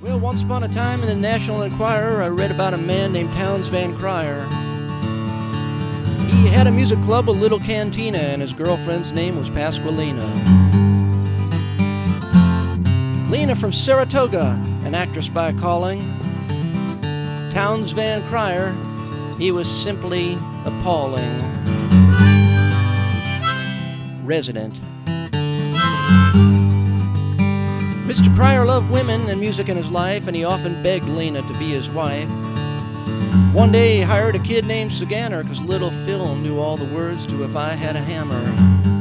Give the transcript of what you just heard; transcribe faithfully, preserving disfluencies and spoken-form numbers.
Well, once upon a time in the National Enquirer, I read about a man named Townes Van Cryer. He had a music club, a little cantina, and his girlfriend's name was Pasqualina. Lena from Saratoga, an actress by calling. Townes Van Cryer, he was simply appalling. Resident. Mister Cryer loved women and music in his life, and he often begged Lena to be his wife. One day he hired a kid named Saganer, 'cause little Phil knew all the words to If I Had a Hammer.